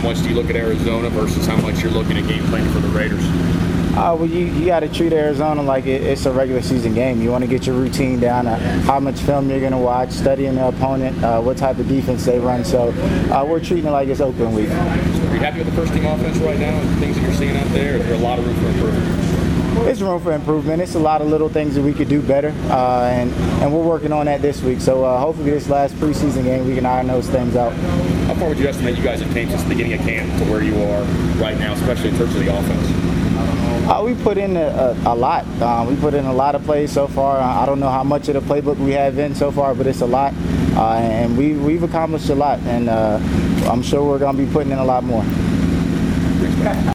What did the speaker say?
much do you look at Arizona versus how much you're looking at game planning for the Raiders? Well, you got to treat Arizona like it's a regular season game. You want to get your routine down, how much film you're going to watch, studying the opponent, what type of defense they run. So we're treating it like it's open week. Are you happy with the first team offense right now and things that you're seeing out there? Is there a lot of room for improvement? It's room for improvement. It's a lot of little things that we could do better, and we're working on that this week. So hopefully this last preseason game we can iron those things out. How far would you estimate you guys have came since the beginning of camp to where you are right now, especially in terms of the offense? We put in a lot. We put in a lot of plays so far. I don't know how much of the playbook we have in so far, but it's a lot. And we've accomplished a lot. And I'm sure we're going to be putting in a lot more.